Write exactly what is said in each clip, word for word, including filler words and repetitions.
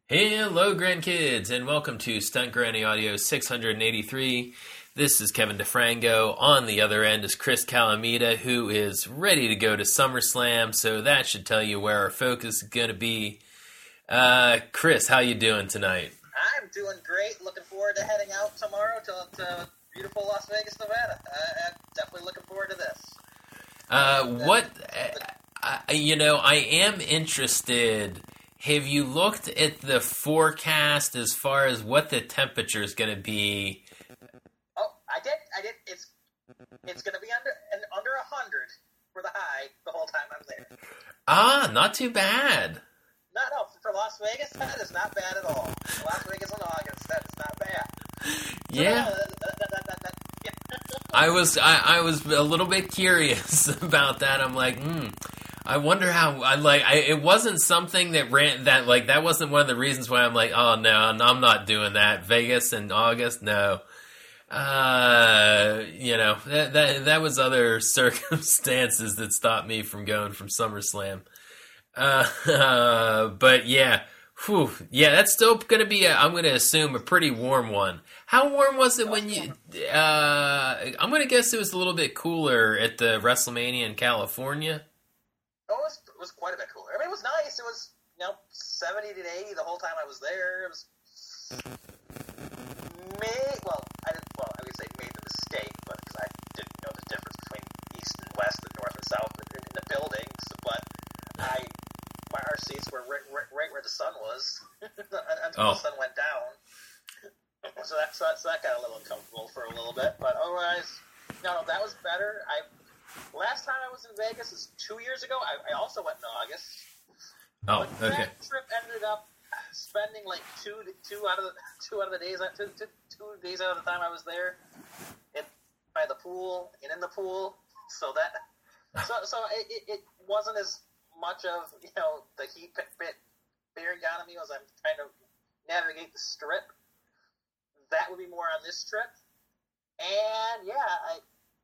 Hello, grandkids, and welcome to Stunt Granny Audio six eighty-three. This is Kevin DeFrango. On the other end is Chris Calamita, who is ready to go to SummerSlam, so that should tell you where our focus is going to be. Uh, Chris, how you doing tonight? I'm doing great. Looking forward to heading out tomorrow to, to beautiful Las Vegas, Nevada. Uh, I'm definitely looking forward to this. Uh, what, uh, you know, I am interested. Have you looked at the forecast as far as what the temperature is going to be? Oh, I did. I did. It's it's going to be under under a hundred for the high the whole time I'm there. Ah, not too bad. No, no, for Las Vegas, that is not bad at all. Las Vegas in August, that is not bad. Yeah. I was I, I was a little bit curious about that. I'm like, hmm. I wonder how. I like. I, it wasn't something that ran. That like. That wasn't one of the reasons why I'm like, oh no, I'm not doing that. Vegas in August, no. Uh, you know that that that was other circumstances that stopped me from going from SummerSlam. Uh, uh but yeah, whew, yeah, that's still gonna be. A, I'm gonna assume a pretty warm one. How warm was it when you? Uh, I'm gonna guess it was a little bit cooler at the WrestleMania in California. Oh, it was, it was quite a bit cooler. I mean, it was nice. It was, you know, seventy to eighty the whole time I was there. It was made, well, I didn't, well, I would say made the mistake, but because I didn't know the difference between east and west and north and south in, in the buildings, but I, my, our seats were right, right, right where the sun was until oh. the sun went down. So that, so, that, so that got a little uncomfortable for a little bit, but otherwise, no, no, that was better. I, Last time I was in Vegas is two years ago. I, I also went in August. Oh, but okay. That trip ended up spending like two two out of the two out of the days two, two, two days out of the time I was there, in by the pool and in the pool. So that so so it, it, it wasn't as much of you know the heat bit bearing down on me as I'm trying to navigate the strip. That would be more on this trip. And yeah, I.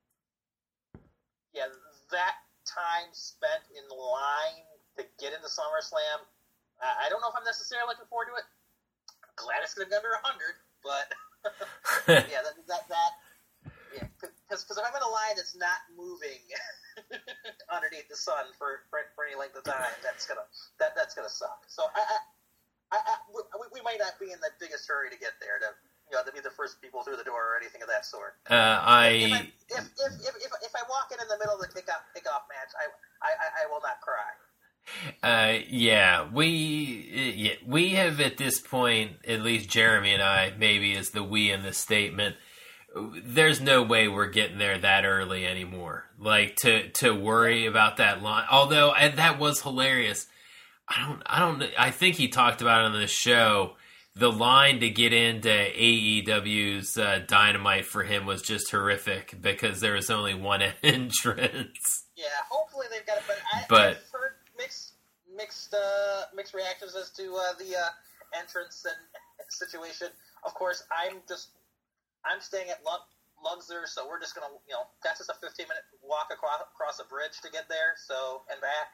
Yeah, that time spent in line to get into SummerSlam, uh, I don't know if I'm necessarily looking forward to it. I'm glad it's going to be under one hundred, but yeah, that, that, that yeah, because if I'm in a line that's not moving underneath the sun for, for, for any length of time, that's gonna that that's gonna suck. So I, I, I, I we, we might not be in the biggest hurry to get there to. You know, to be the first people through the door or anything of that sort. Uh, I if, I, if, if, if, if, if I walk in in the middle of the kickoff, kickoff match, I, I, I will not cry. Uh, yeah, we yeah, we have at this point, at least Jeremy and I, maybe is the we in this statement. There's no way we're getting there that early anymore. Like to to worry about that line. Although and that was hilarious. I don't I don't I think he talked about it on the show. The line to get into A E W's uh, Dynamite for him was just horrific because there was only one entrance. Yeah, hopefully they've got it. But, I, but I've heard mixed mixed uh, mixed reactions as to uh, the uh, entrance and situation. Of course, I'm just I'm staying at Lug- Luxor, so we're just gonna you know that's just a fifteen minute walk across across a bridge to get there, so and back.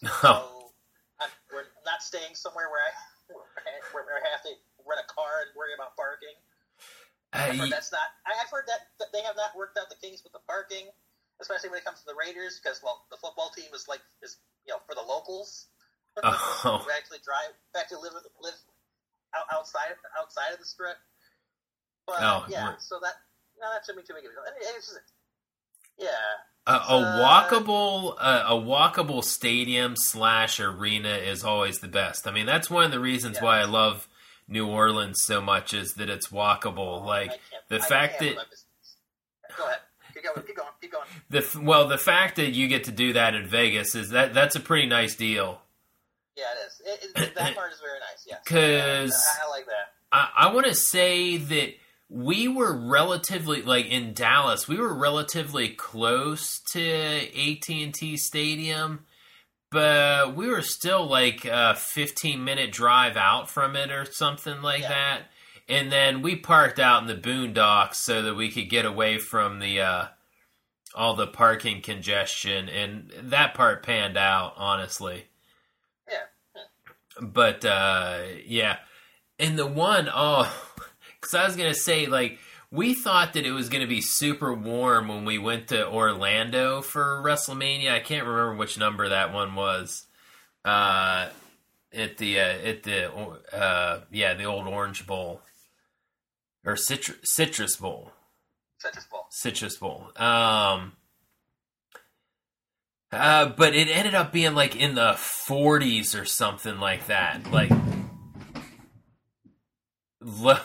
So I'm, we're not staying somewhere where I. Where I have to rent a car and worry about parking. I've heard that's not. I've heard that, that they have not worked out the kinks with the parking, especially when it comes to the Raiders, because well, the football team is like is you know for the locals oh. who actually drive, actually live live out, outside outside of the strip. But oh, yeah, so that no, that shouldn't be too big of a deal. It's just, yeah. A, a walkable, uh, a walkable stadium slash arena is always the best. I mean, that's one of the reasons yeah. why I love New Orleans so much is that it's walkable. Like the I fact that. Go ahead. Keep going. Keep going. Keep going. The well, the fact that you get to do that in Vegas is that that's a pretty nice deal. Yeah, it is. It, it, that part is very nice. Yes. Because I, I like that. I, I want to say that. We were relatively, like, in Dallas, we were relatively close to A T and T Stadium, but we were still, like, a fifteen-minute drive out from it or something like yeah. that. And then we parked out in the boondocks so that we could get away from the uh, all the parking congestion, and that part panned out, honestly. Yeah. But, uh, yeah. And the one, oh, because I was going to say, like, we thought that it was going to be super warm when we went to Orlando for WrestleMania. I can't remember which number that one was. Uh, at the, uh, at the, uh, yeah, the old Orange Bowl. Or Citrus, Citrus Bowl. Citrus Bowl. Citrus Bowl. Um, uh, but it ended up being, like, in the forties or something like that. Like, lo-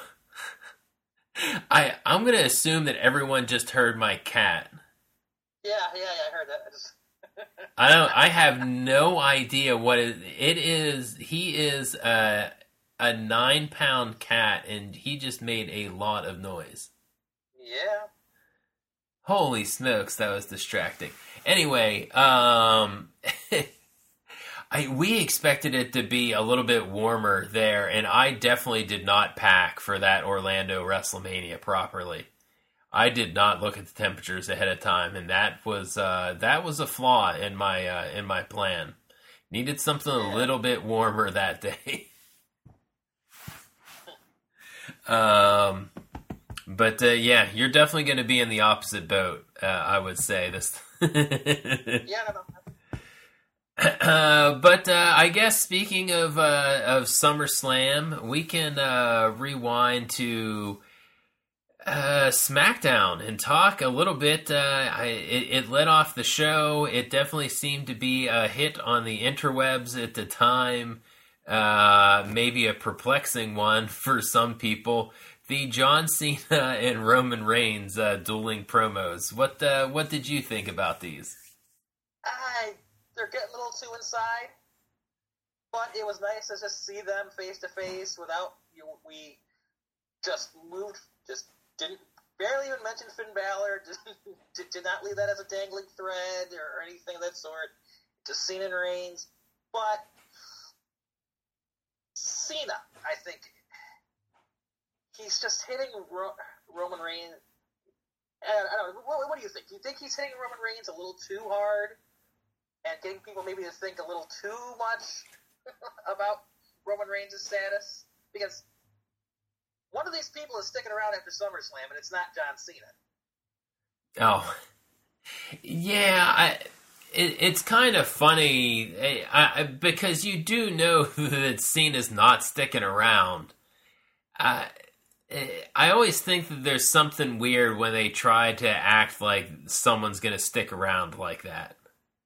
I, I'm going to assume that everyone just heard my cat. Yeah, yeah, yeah, I heard that. I just... I don't. I have no idea what it, it is. He is a, a nine-pound cat, and he just made a lot of noise. Yeah. Holy smokes, that was distracting. Anyway, um... I, we expected it to be a little bit warmer there, and I definitely did not pack for that Orlando WrestleMania properly. I did not look at the temperatures ahead of time, and that was uh, that was a flaw in my uh, in my plan. Needed something a little bit warmer that day. um, but uh, yeah, you're definitely going to be in the opposite boat. Uh, I would say this. yeah, no, no. Uh, but uh, I guess speaking of uh, of SummerSlam, we can uh, rewind to uh, SmackDown and talk a little bit. Uh, I, it, it led off the show. It definitely seemed to be a hit on the interwebs at the time. Uh, maybe a perplexing one for some people. The John Cena and Roman Reigns uh, dueling promos. What uh, what did you think about these? I. They're getting a little too inside, but it was nice to just see them face to face without you. We just moved, just didn't barely even mention Finn Balor. Did, did not leave that as a dangling thread or, or anything of that sort. Just Cena and Reigns, but Cena, I think he's just hitting Ro- Roman Reigns. I don't know. What, what do you think? Do you think he's hitting Roman Reigns a little too hard? And getting people maybe to think a little too much about Roman Reigns' status? Because one of these people is sticking around after SummerSlam, and it's not John Cena. Oh. Yeah, I, it, it's kind of funny, I, I, because you do know that Cena's not sticking around. I, I always think that there's something weird when they try to act like someone's going to stick around like that.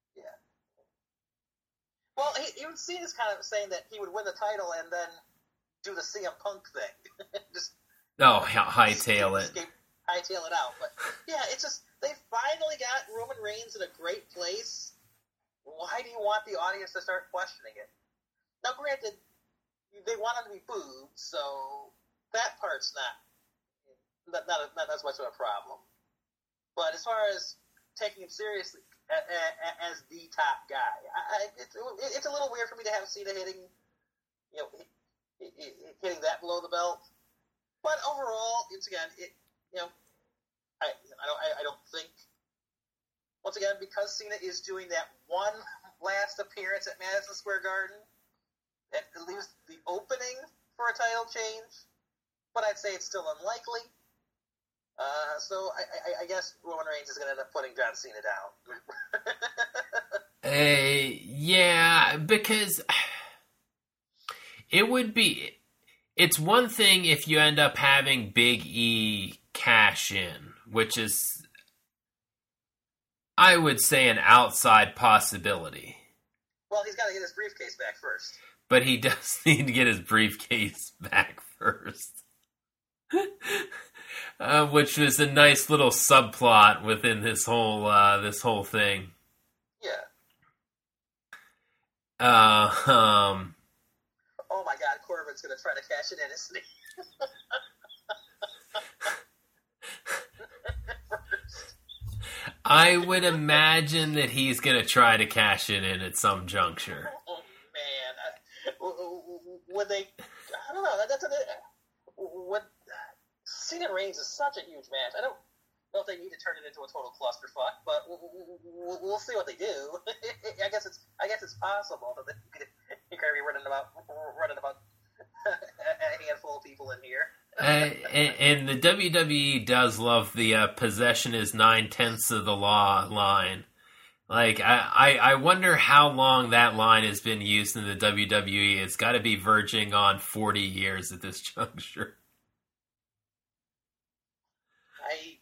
Well, he, even Cena's kind of saying that he would win the title and then do the C M Punk thing. just oh, hightail it. Escape, hightail it out. But, yeah, it's just, they finally got Roman Reigns in a great place. Why do you want the audience to start questioning it? Now, granted, they want him to be booed, so that part's not, not, not, not as much of a problem. But as far as taking him seriously as the top guy, I, it's, it's a little weird for me to have Cena hitting, you know, hitting that below the belt. But overall, once again, it, you know, I, I don't, I, I don't think. Once again, because Cena is doing that one last appearance at Madison Square Garden, it leaves the opening for a title change. But I'd say it's still unlikely. Uh, so I, I, I guess Roman Reigns is going to end up putting John Cena down. uh, yeah, because it would be... It's one thing if you end up having Big E cash in, which is, I would say, an outside possibility. Well, he's got to get his briefcase back first. But he does need to get his briefcase back first. Uh, which is a nice little subplot within this whole uh, this whole thing. Yeah. Uh, um. Oh my God, Corbin's gonna try to cash it in, isn't he? I would imagine that he's gonna try to cash it in at some juncture. Oh man, I, would they? I don't know. That's a, would. Cena Reigns is such a huge match. I don't know if they need to turn it into a total clusterfuck, but we'll, we'll, we'll see what they do. I guess it's I guess it's possible that they could be running about running about a handful in here. uh, and, and the W W E does love the uh, possession is nine-tenths of the law line. Like, I, I, I wonder how long that line has been used in the W W E. It's got to be verging on forty years at this juncture. I...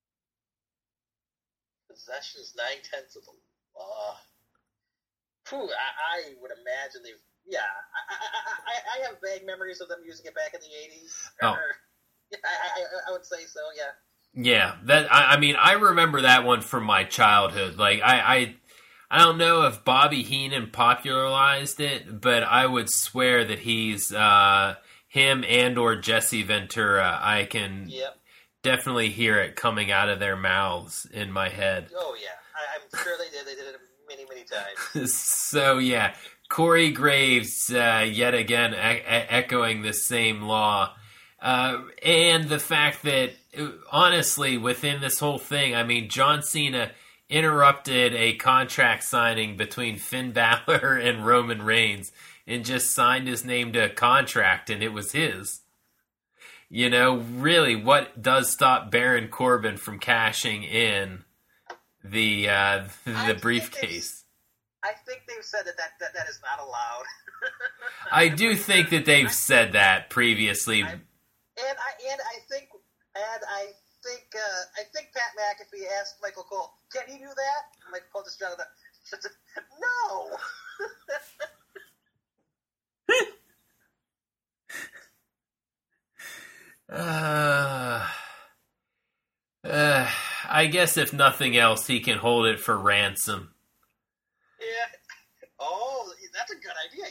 Possession is nine-tenths of the law. Whew, I, I would imagine they've... Yeah, I, I, I, I have vague memories of them using it back in the eighties. Oh. Or, I, I, I would say so, yeah. Yeah, that I, I mean, I remember that one from my childhood. Like, I, I, I don't know if Bobby Heenan popularized it, but I would swear that he's uh, him and or Jesse Ventura. I can yep. definitely hear it coming out of their mouths in my head. Oh, yeah. I, I'm sure they did. They did it many, many times. So, yeah. Corey Graves, uh, yet again, e- e- echoing the same law. Uh, and the fact that, honestly, within this whole thing, I mean, John Cena interrupted a contract signing between Finn Balor and Roman Reigns and just signed his name to a contract, and it was his. You know, really, what does stop Baron Corbin from cashing in the uh, the briefcase? I think they've said that that, that, that is not allowed. I do think that they've said that previously. I, and I and I think and I think uh, I think Pat McAfee asked Michael Cole, "Can he do that?" Michael Cole just shouted, "No." uh, uh, I guess if nothing else, he can hold it for ransom. Yeah. Oh, that's a good idea.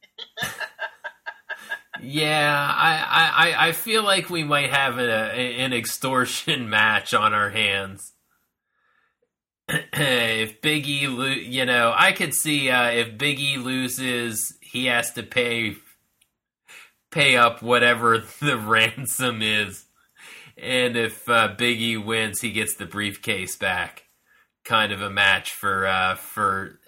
Yeah, I, I, I feel like we might have a, an extortion match on our hands. If Big E, lo- you know, I could see uh, if Big E loses, he has to pay pay up whatever the ransom is, and if uh, Big E wins, he gets the briefcase back. Kind of a match for uh, for.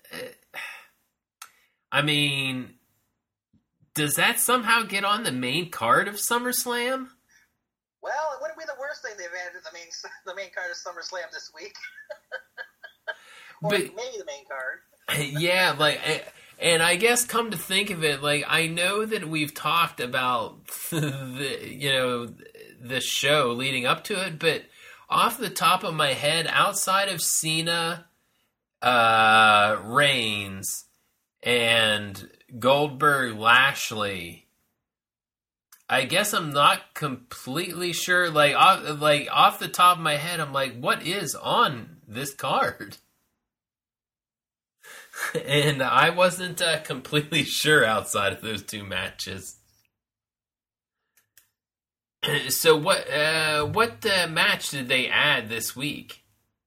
I mean, does that somehow get on the main card of SummerSlam? Well, it wouldn't be the worst thing they've added to the main the main card of SummerSlam this week. Or but, maybe the main card. Yeah, like, and I guess come to think of it, like, I know that we've talked about the, you know, the show leading up to it, but off the top of my head, outside of Cena, uh, Reigns, and Goldberg, Lashley, I guess I'm not completely sure. Like, off, like off the top of my head, I'm like, what is on this card? And I wasn't uh, completely sure outside of those two matches. So what uh, what uh, match did they add this week?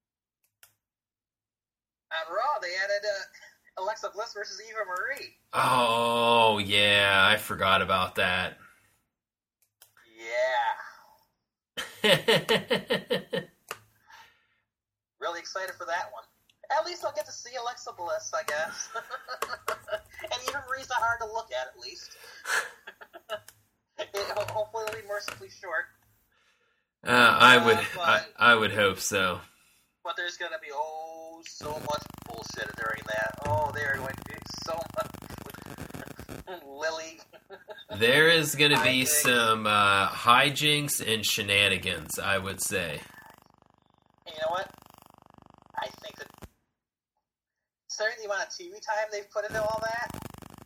On Raw, they added uh, Alexa Bliss versus Eva Marie. Oh, yeah, I forgot about that. Yeah. Really excited for that one. At least I'll get to see Alexa Bliss, I guess. And Eva Marie's not hard to look at, at least. It, hopefully it'll be mercifully short. Uh, I would, uh, but, I, I would hope so. But there's going to be oh so much bullshit during that. Oh, there are going to be so much Lily. There is going to be some uh, hijinks and shenanigans, I would say. And you know what? I think that considering the amount of T V time they've put into all that,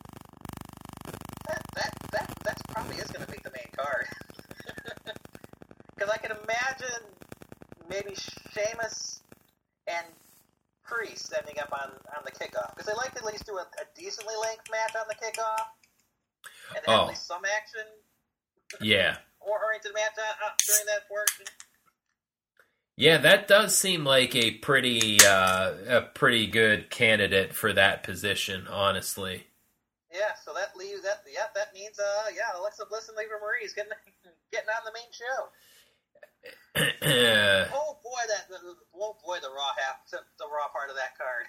that that that that's probably is going to make the main card. Because I can imagine maybe Sheamus and Priest ending up on, on the kickoff. Because they like to at least do a, a decently length match on the kickoff. And have oh. at least some action. Yeah. Or oriented match uh, during that portion. Yeah, that does seem like a pretty uh, a pretty good candidate for that position, honestly. Yeah, so that leaves that. Yeah, that means uh, yeah, Alexa Bliss and Eva Marie is getting getting on the main show. oh boy, that the, oh boy, the raw half, the, the raw part of that card.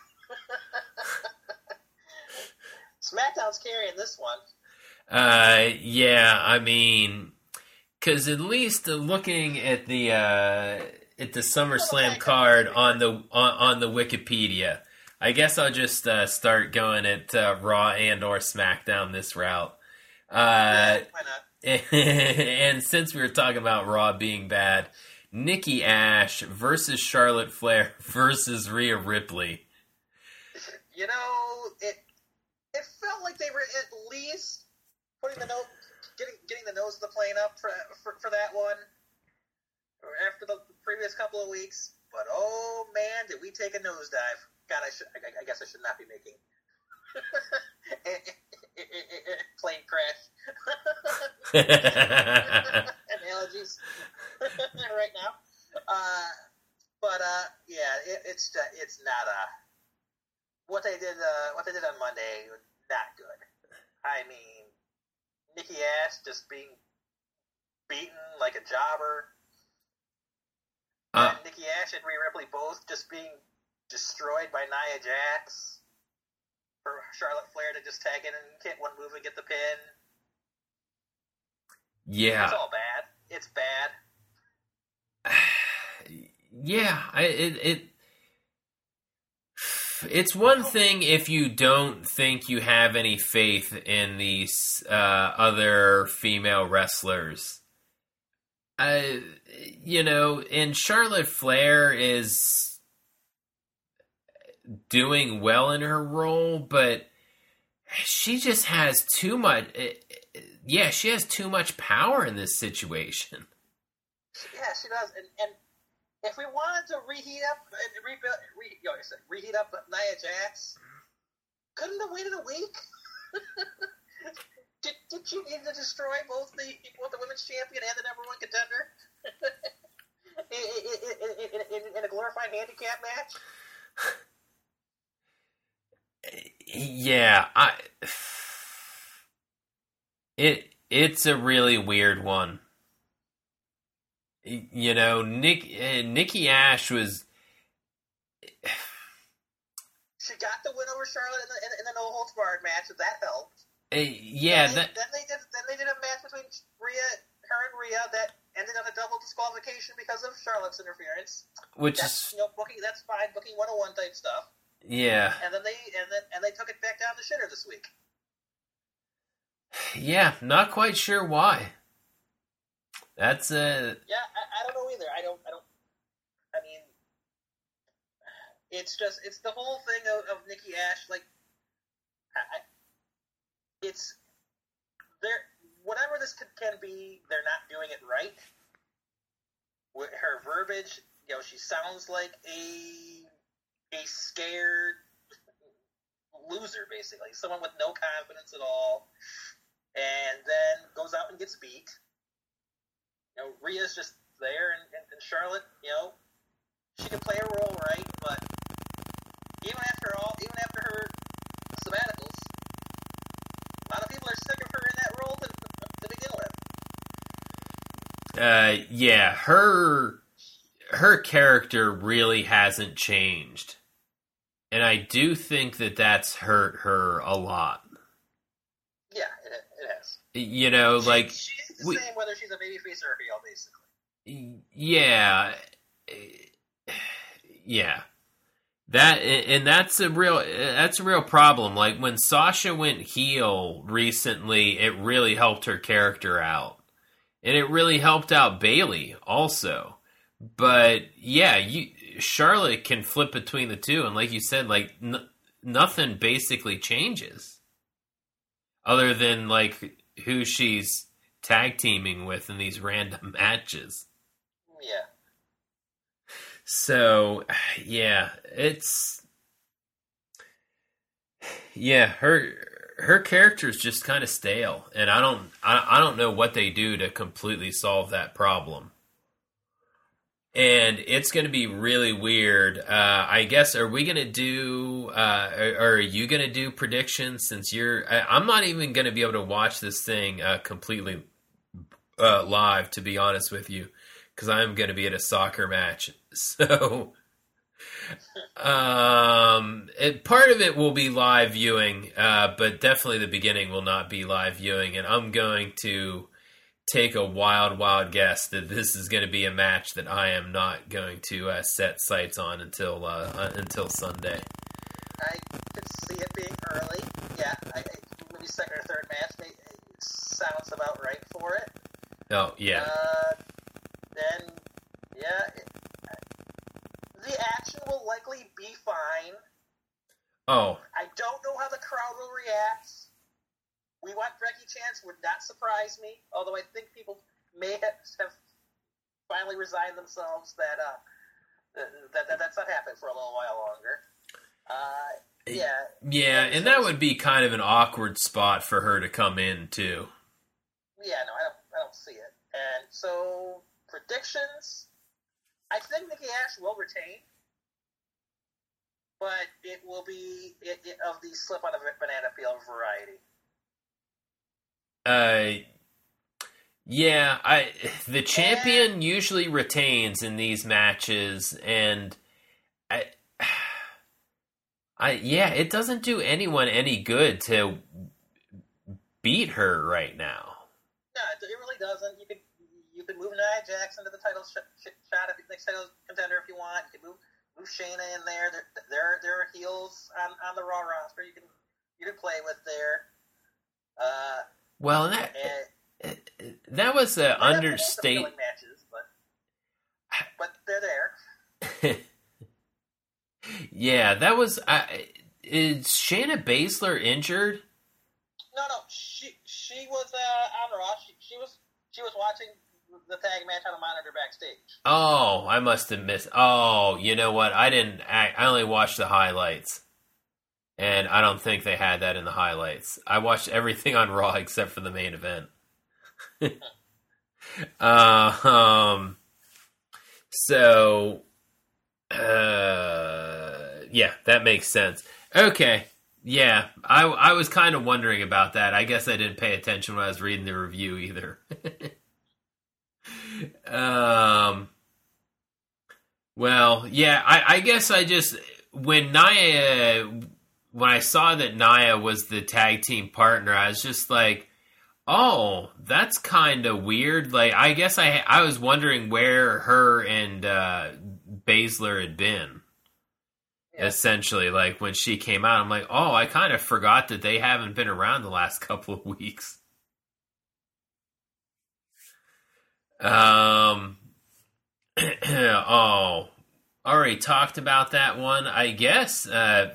SmackDown's carrying this one. Uh, yeah, I mean, Because at least looking at the uh, at the SummerSlam card on the on, on the Wikipedia, I guess I'll just uh, start going at uh, Raw and or SmackDown this route. Uh, yeah, why not? And since we were talking about Raw being bad, Nikki Ash versus Charlotte Flair versus Rhea Ripley. You know, it it felt like they were at least putting the note, getting getting the nose of the plane up for for, for that one after the previous couple of weeks. But oh man, did we take a nosedive? God, I should. I, I guess I should not be making plane crash analogies right now. Uh, but uh, yeah, it, it's uh, it's not a what they did. Uh, what they did on Monday, not good. I mean, Nikki Ash just being beaten like a jobber. Uh, and Nikki Ash and Rhea Ripley both just being destroyed by Nia Jax. For Charlotte Flair to just tag in and hit one move and get the pin. Yeah. It's all bad. It's bad. Yeah, I, it it it's one thing if you don't think you have any faith in these uh, other female wrestlers. Uh, you know, and Charlotte Flair is doing well in her role, but she just has too much. Yeah, she has too much power in this situation. Yeah, she does. And, and if we wanted to reheat up and rebuild, re, you know, I said, reheat up Nia Jax, couldn't have waited a week. did, did she need to destroy both the both the women's champion and the number one contender in, in, in, in, in a glorified handicap match? Yeah, I. It it's a really weird one. You know, Nick uh, Nikki Ash was. She got the win over Charlotte in the, in, in the no holds barred match. So that helped. Uh, yeah, then they, that. Then they did. Then they did a match between Rhea, her and Rhea that ended on a double disqualification because of Charlotte's interference. Which that's, is, you know, booking. That's fine. Booking one oh one type stuff. Yeah. And then they and then and they took it back down the shitter this week. Yeah, not quite sure why. That's uh Yeah, I, I don't know either. I don't I don't I mean it's just it's the whole thing of, of Nikki Ash, like I, I, it's there whatever this can, can be, they're not doing it right. With her verbiage, you know, she sounds like a a scared loser, basically. Someone with no confidence at all. And then goes out and gets beat. You know, Rhea's just there, and, and, and Charlotte, you know, she can play her role right, but even after all, even after her sabbaticals, a lot of people are sick of her in that role to, to begin with. Uh, yeah, her her character really hasn't changed, and I do think that that's hurt her a lot. Yeah, it, it has. You know, she, like she's the we, same whether she's a babyface or a heel, basically. Yeah, yeah. That and that's a real that's a real problem. Like when Sasha went heel recently, it really helped her character out, and it really helped out Bayley also. But yeah, you Charlotte can flip between the two, and like you said, like n- nothing basically changes, other than like who she's tag teaming with in these random matches. Yeah. So, yeah, it's yeah, her her character's just kind of stale, and I don't I, I don't know what they do to completely solve that problem. And it's going to be really weird. Uh, I guess, are we going to do, uh, or, or are you going to do predictions since you're, I, I'm not even going to be able to watch this thing uh, completely uh, live, to be honest with you, because I'm going to be at a soccer match. So, um, it, part of it will be live viewing, uh, but definitely the beginning will not be live viewing. And I'm going to take a wild, wild guess that this is going to be a match that I am not going to uh, set sights on until uh, uh, until Sunday. I could see it being early. Yeah, I, maybe second or third match. Maybe, it sounds about right for it. Oh yeah. Uh, then yeah, it, the action will likely be fine. Oh. I don't know how the crowd will react. We Want Becky chants would not surprise me, although I think people may have finally resigned themselves that uh, that, that that's not happening for a little while longer. Uh, yeah. Yeah, and that would be kind of an awkward spot for her to come in, too. Yeah, no, I don't, I don't see it. And so, predictions, I think Nikki Ash will retain, but it will be it, it, of the slip on a banana peel variety. Uh, yeah, I the champion and, usually retains in these matches, and I, I yeah, it doesn't do anyone any good to beat her right now. No, it, it really doesn't. You could you could move Nia Jax into the title sh- sh- shot if next title contender if you want. You could move move Shayna in there. There there there are heels on, on the Raw roster you can you can play with there. Uh. Well, that and, that was an understatement. Matches, but, but they're there. Yeah, that was. Uh, is Shayna Baszler injured? No, no. She she was uh, on Raw. She, she was she was watching the tag match on a monitor backstage. Oh, I must have missed. Oh, you know what? I didn't. I, I only watched the highlights. And I don't think they had that in the highlights. I watched everything on Raw except for the main event. uh, um, so, uh, yeah, that makes sense. Okay, yeah, I, I was kind of wondering about that. I guess I didn't pay attention when I was reading the review either. um, well, yeah, I, I guess I just, when Nia... When I saw that Nia was the tag team partner, I was just like, oh, that's kind of weird. Like, I guess I I was wondering where her and uh, Baszler had been. Yeah. Essentially, like, when she came out, I'm like, oh, I kind of forgot that they haven't been around the last couple of weeks. Um, oh, already talked about that one, I guess. Uh,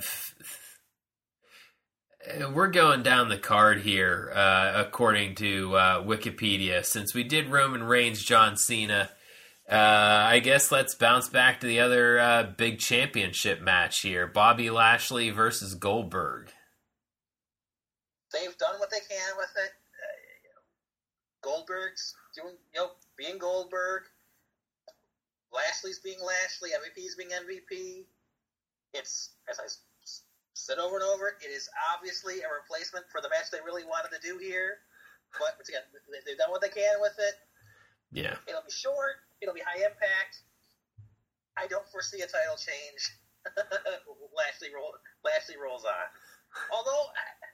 We're going down the card here, uh, according to uh, Wikipedia. Since we did Roman Reigns, John Cena, uh, I guess let's bounce back to the other uh, big championship match here. Bobby Lashley versus Goldberg. They've done what they can with it. Uh, you know, Goldberg's doing, you know, being Goldberg. Lashley's being Lashley. M V P's being M V P. It's, as I said over and over, it is obviously a replacement for the match they really wanted to do here. But, once again, they've done what they can with it. Yeah. It'll be short. It'll be high impact. I don't foresee a title change. Lashley, roll, Lashley rolls on. Although,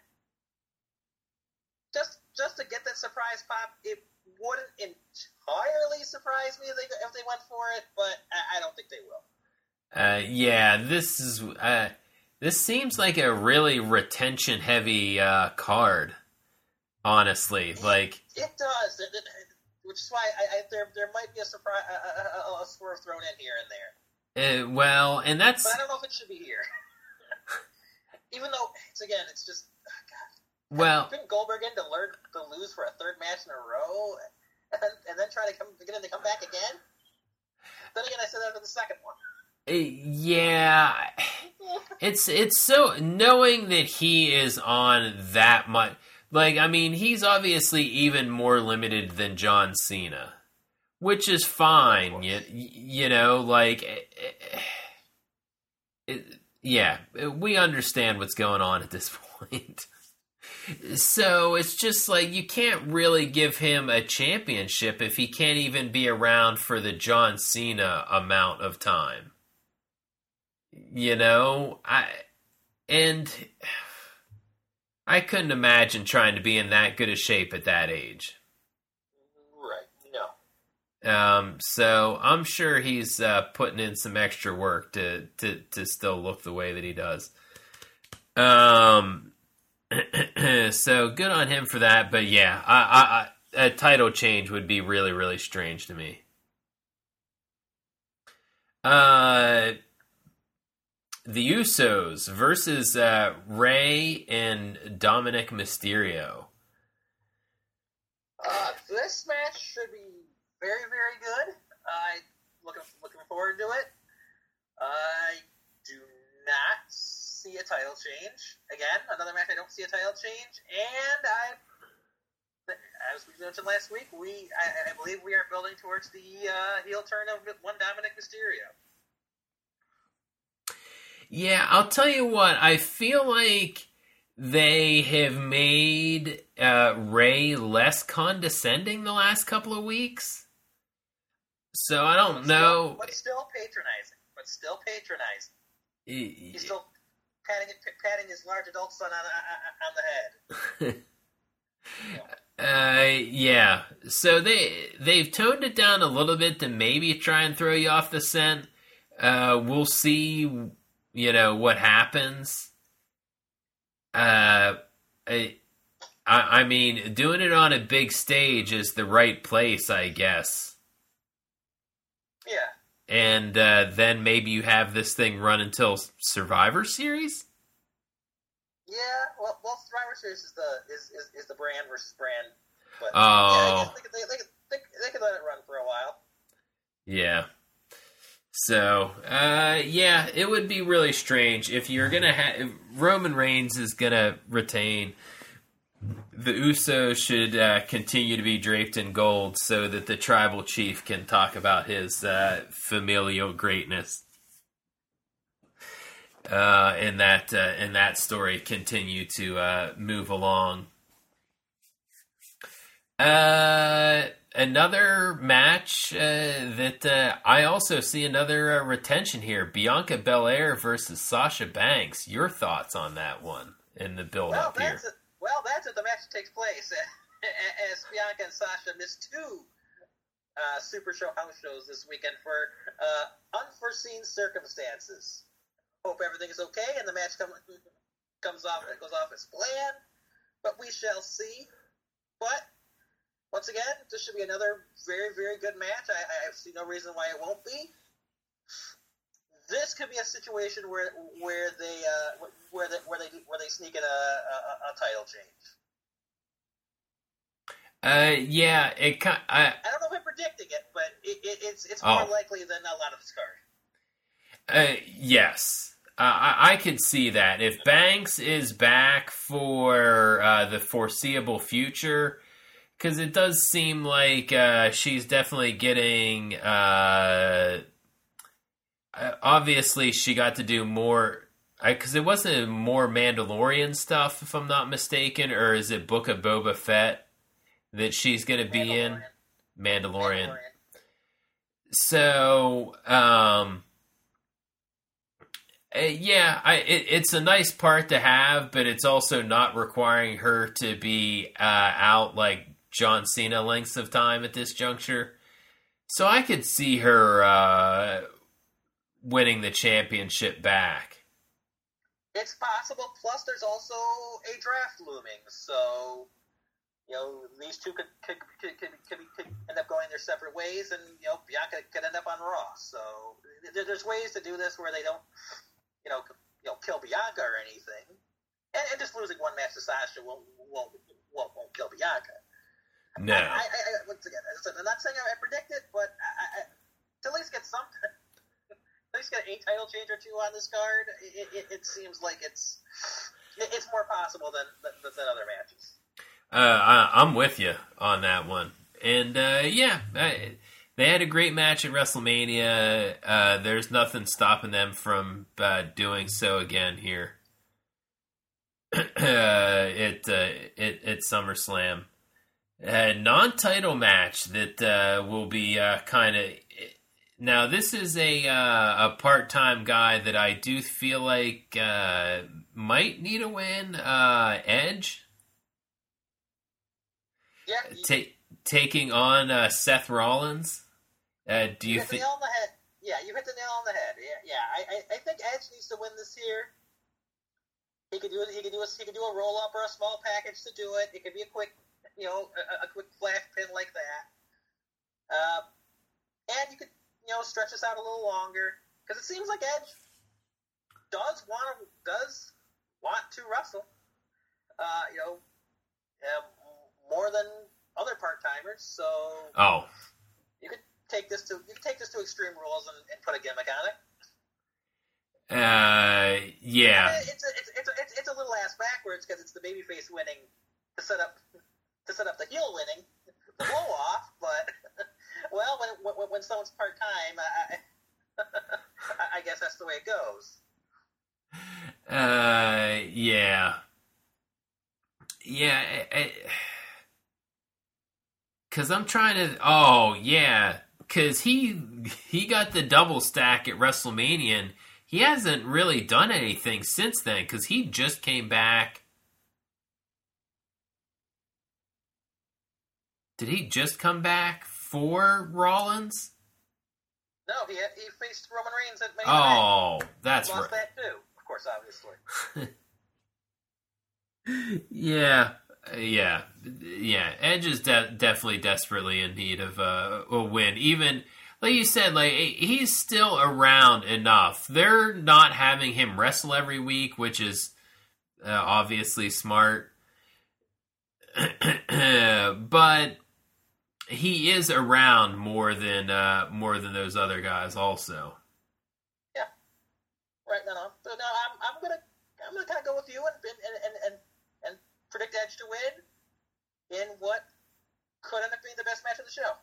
just just to get that surprise pop, it wouldn't entirely surprise me if they, if they went for it, but I, I don't think they will. Uh, yeah, this is... Uh... This seems like a really retention-heavy uh, card, honestly. It, like it does, it, it, which is why I, I, there there might be a surprise, a, a, a swerve thrown in here and there. Uh, well, and that's. But I don't know if it should be here. Even though, it's again, it's just oh God. Well, bring Goldberg in to learn to lose for a third match in a row, and then, and then try to come get him to come back again. Then again, I said that for the second one. Yeah, it's it's so knowing that he is on that much. Like, I mean, he's obviously even more limited than John Cena, which is fine. You, you know, like, it, it, yeah, we understand what's going on at this point. So it's just like you can't really give him a championship if he can't even be around for the John Cena amount of time. You know, I and I couldn't imagine trying to be in that good a shape at that age. Um, so I'm sure he's uh, putting in some extra work to, to, to still look the way that he does. Um, so good on him for that. But yeah, I, I, I, a title change would be really, really strange to me. Uh, the Usos versus uh, Rey and Dominic Mysterio. Uh, this match should be very, very good. I looking looking forward to it. I do not see a title change. Again, another match I don't see a title change, and I, as we mentioned last week, we I, I believe we are building towards the uh, heel turn of one Dominic Mysterio. Yeah, I'll tell you what. I feel like they have made uh, Rey less condescending the last couple of weeks. So I don't but know. Still, but still patronizing. But still patronizing. He, He's still patting, patting his large adult son on, on, on the uh, head. yeah. So they, they've toned it down a little bit to maybe try and throw you off the scent. Uh, we'll see, you know, what happens. Uh, I, I mean, doing it on a big stage is the right place, I guess. Yeah. And uh, then maybe you have this thing run until Survivor Series? Yeah, well, well Survivor Series is the is, is, is the brand versus brand. But, oh. Yeah, I guess they could, they, they, could, they, they could let it run for a while. Yeah. So, uh, yeah, it would be really strange if you're going to have... Roman Reigns is going to retain... The Usos should uh, continue to be draped in gold so that the tribal chief can talk about his uh, familial greatness. Uh, and that uh, and that story continue to uh, move along. Uh, another match uh, that uh, I also see another uh, retention here: Bianca Belair versus Sasha Banks. Your thoughts on that one in the build-up well, here? A, well, that's if the match takes place. As Bianca and Sasha missed two uh, Super Show house shows this weekend for uh, unforeseen circumstances. Hope everything is okay and the match come, comes off goes off as planned, but we shall see. But once again, this should be another very, very good match. I, I see no reason why it won't be. This could be a situation where where they uh, where they where they where they sneak in a, a, a title change. Uh, yeah, it kind. I, I don't know if I'm predicting it, but it, it, it's it's oh. more likely than a lot of this card. Uh, yes, uh, I, I could see that. If Banks is back for uh, the foreseeable future, because it does seem like uh, she's definitely getting. Uh, obviously, she got to do more. Because it wasn't more Mandalorian stuff, if I'm not mistaken, or is it Book of Boba Fett that she's going to be in? Mandalorian. Mandalorian. So, um... Uh, yeah, I, it, it's a nice part to have, but it's also not requiring her to be uh, out like John Cena lengths of time at this juncture. So I could see her uh, winning the championship back. It's possible. Plus, there's also a draft looming, so you know these two could could could, could, could, could end up going their separate ways, and you know Bianca could end up on Raw. So there's ways to do this where they don't. You know, you know, kill Bianca or anything, and, and just losing one match to Sasha won't won't won't, won't kill Bianca. No. I, I, I, once again, I'm not saying I predict it, but I, I, to at least get some, at least get a title change or two on this card. It, it, it seems like it's it, it's more possible than than, than other matches. Uh, I, I'm with you on that one, and uh, yeah. I, They had a great match at WrestleMania. Uh, there's nothing stopping them from uh, doing so again here uh, at, uh, at, at SummerSlam. A non-title match that uh, will be uh, kind of... Now, this is a uh, a part-time guy that I do feel like uh, might need a win. Uh, Edge? Yeah. Ta- taking on uh, Seth Rollins. Uh, do you, you hit think? the nail on the head? Yeah, you hit the nail on the head. Yeah, yeah. I, I, I think Edge needs to win this here. He could do it. He could do a he could do a roll up or a small package to do it. It could be a quick, you know, a, a quick flash pin like that. Uh, and you could, you know, stretch this out a little longer because it seems like Edge does want to does want to wrestle. Uh, you know, um, more than other part timers. So Oh, you could take this to you could take this to Extreme Rules and, and put a gimmick on it. uh, yeah. It's a, it's, it's, a, it's, it's a little ass backwards because it's the babyface winning to set up to set up the heel winning the blow off. But well, when when, when someone's part time, I, I guess that's the way it goes. Uh, yeah, yeah. Because I'm trying to. Oh, yeah. Because he he got the double stack at WrestleMania. And he hasn't really done anything since then because he just came back. Did he just come back for Rollins? No, he had, he faced Roman Reigns at Money Oh, Bank. that's Lost right. that too, of course, obviously. yeah, yeah, yeah. Edge is de- definitely desperately in need of uh, a win. Even like you said, like he's still around enough. They're not having him wrestle every week, which is uh, obviously smart. But he is around more than uh, more than those other guys, also. Yeah, right. No, no. So now I'm I'm gonna I'm gonna kind of go with you and and and and, and predict Edge to win in what could end up being the best match of the show.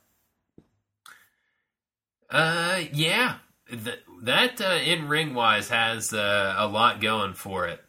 Uh, yeah, Th- that uh, in ring wise has uh, a lot going for it.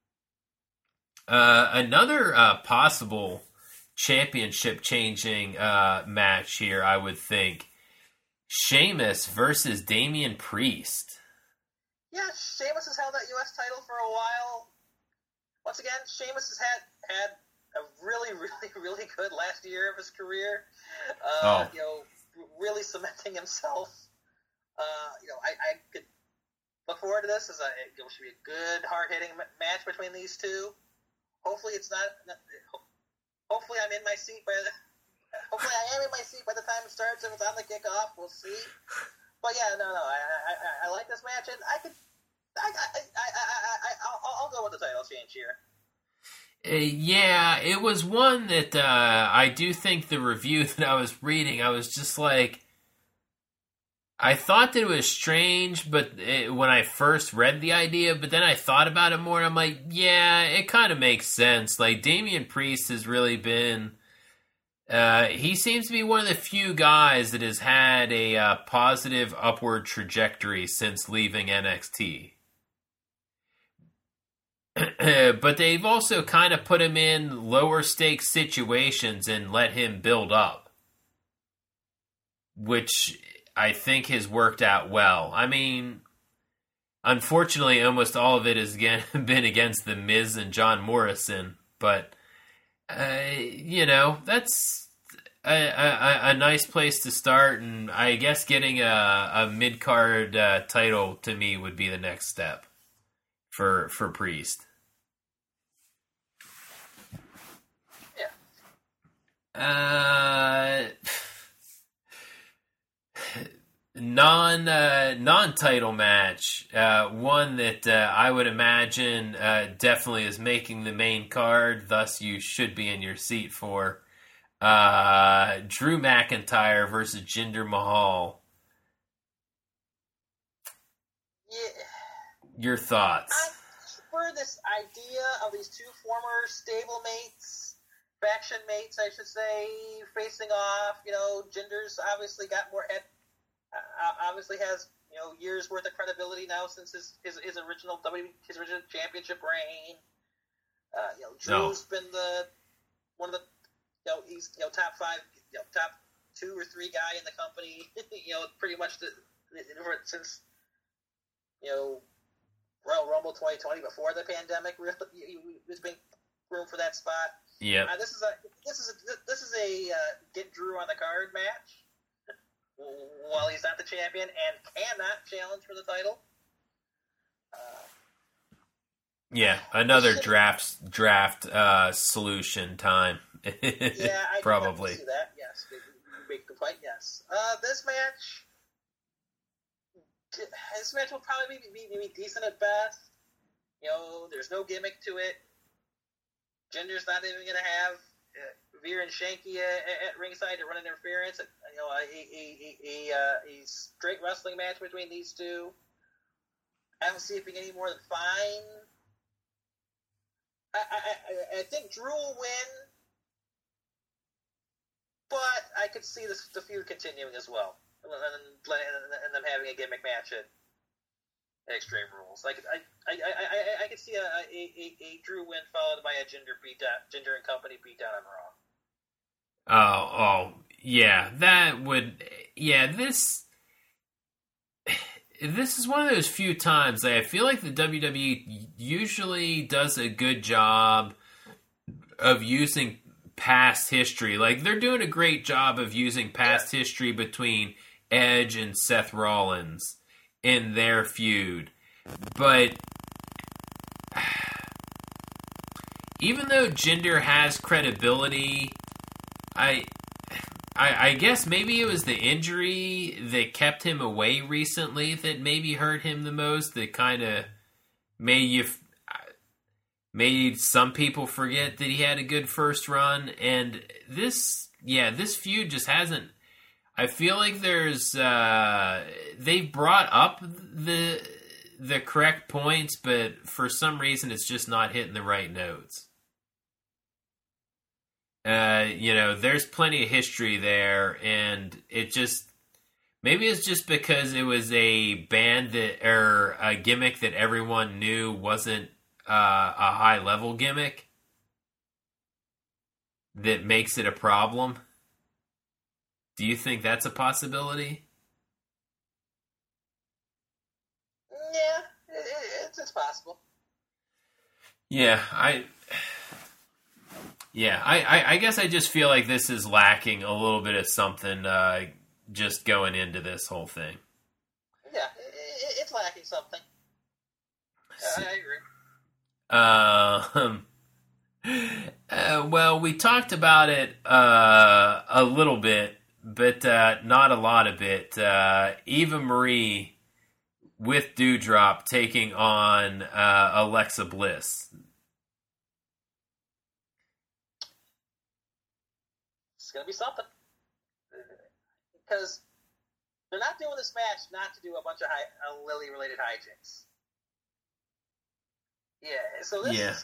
Uh, another uh, possible championship changing uh, match here, I would think. Sheamus versus Damian Priest. Yeah, Sheamus has held that U S title for a while. Once again, Sheamus has had had a really, really, really good last year of his career. Uh, Oh. You know, really cementing himself. Uh, you know, I, I could look forward to this as a it should be a good, hard hitting match between these two. Hopefully, it's not. Hopefully, I'm in my seat by the. Hopefully, I am in my seat by the time it starts. If it's on the kickoff, we'll see. But yeah, no, no, I, I, I, I like this match, and I could, I, I, I, I, I, I'll, I'll go with the title change here. Uh, yeah, it was one that uh, I do think the review that I was reading, I was just like, I thought that it was strange, but it, when I first read the idea, but then I thought about it more, and I'm like, yeah, it kind of makes sense. Like, Damian Priest has really been, uh, he seems to be one of the few guys that has had a uh, positive upward trajectory since leaving N X T. But they've also kind of put him in lower stakes situations and let him build up, which I think has worked out well. I mean, unfortunately, almost all of it has again been against The Miz and John Morrison, but, uh, you know, that's a, a, a nice place to start, and I guess getting a, a mid-card uh, title to me would be the next step for for Priest. Uh, non uh, non title match. Uh, one that uh, I would imagine uh, definitely is making the main card. Thus, you should be in your seat for uh, Drew McIntyre versus Jinder Mahal. Yeah. Your thoughts? I prefer this idea of these two former stablemates, faction mates, I should say, facing off. You know, Jinder's obviously got more head, uh, obviously has, you know, years worth of credibility now since his his, his original W his original championship reign. Uh, you know, Drew's no. been the one of the, you know, he's, you know, top five, you know, top two or three guy in the company. You know, pretty much the, since, you know, Royal Rumble twenty twenty before the pandemic. Really, there's been room for that spot. Yeah. Uh, this is a this is a, this is a uh, get Drew on the card match. while he's not the champion and cannot challenge for the title. Uh, yeah, another draft draft uh, solution time. yeah, I probably can see that. Yes, big fight. Yes, uh, this match, this match will probably be, be, be decent at best. You know, there's no gimmick to it. Jinder's not even going to have uh, Veer and Shanky at, at ringside to run interference. You know, a, a, a, a, a straight wrestling match between these two. I don't see it being any more than fine. I, I, I, I think Drew will win, but I could see this, the feud continuing as well, and, and, and them having a gimmick match at, at Extreme Rules. Like I, I, I, I, I could see a, a, a, a Drew win followed by a Jinder beat down, Jinder and company beat down on Raw. Oh, oh, yeah, that would, yeah, this, this is one of those few times that I feel like the W W E usually does a good job of using past history. Like, they're doing a great job of using past yeah. history between Edge and Seth Rollins in their feud. But even though Jinder has credibility, I, I I guess maybe it was the injury that kept him away recently that maybe hurt him the most, that kind of made you made some people forget that he had a good first run. And this, yeah, this feud just hasn't, I feel like there's, uh, they've brought up the the correct points, but for some reason it's just not hitting the right notes. Uh, you know, there's plenty of history there, and it just, maybe it's just because it was a band that, or a gimmick that everyone knew wasn't uh, a high-level gimmick that makes it a problem. Do you think that's a possibility? Yeah, it, it's, it's possible. Yeah, I... Yeah, I, I, I guess I just feel like this is lacking a little bit of something uh, just going into this whole thing. Yeah, it, it's lacking something. I agree. Um, uh, well, we talked about it uh, a little bit, but uh, not a lot of it. Uh, Eva Marie with Doudrop taking on uh, Alexa Bliss. It's going to be something. Because they're not doing this match not to do a bunch of high, uh, Lily-related hijinks. Yeah, so this yeah. is...